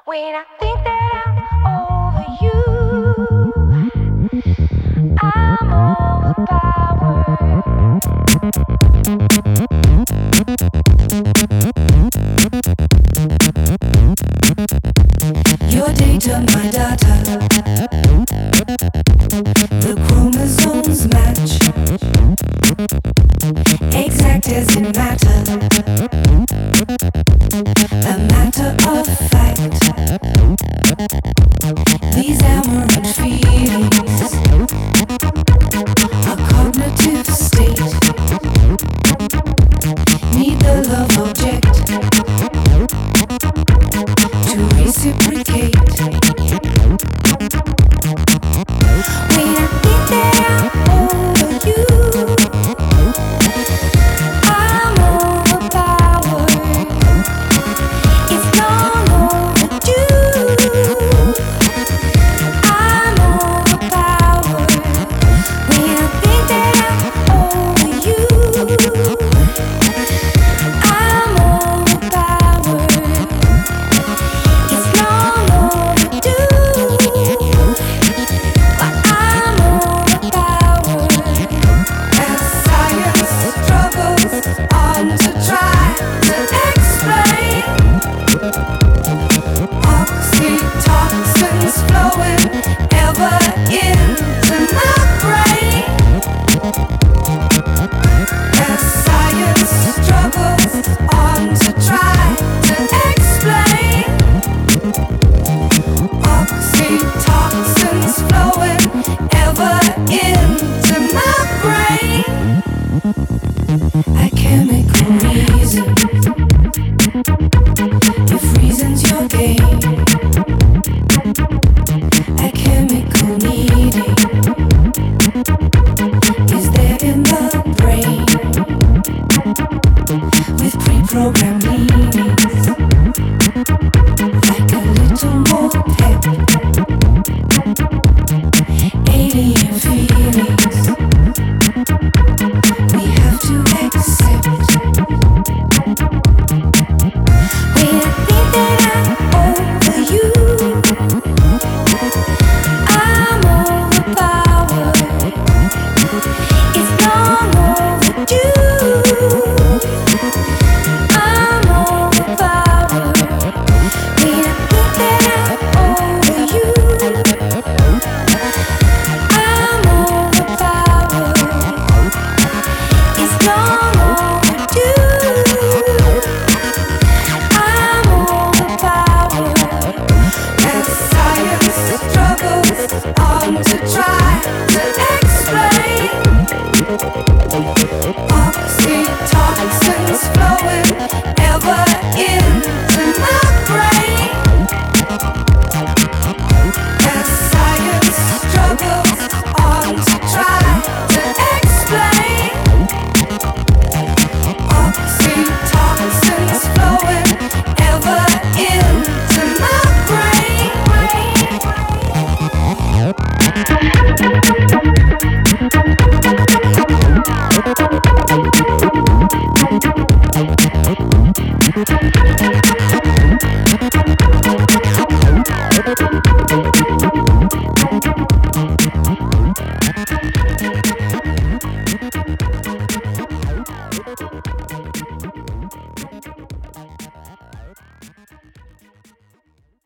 When I think that I'm over you, I'm overpowered. Your data, my data. The chromosomes match, exact as in matter. A matter of fact. These aberrant feelings, a cognitive state, need the love object to reciprocate. When I think that I'm over you, I'm overpowered. It's long overdue. I'm overpowered. When I think that I'm over you, I'm overpowered. It's long overdue. But I'm overpowered. As science struggles on to try to explain oxytocins flowing ever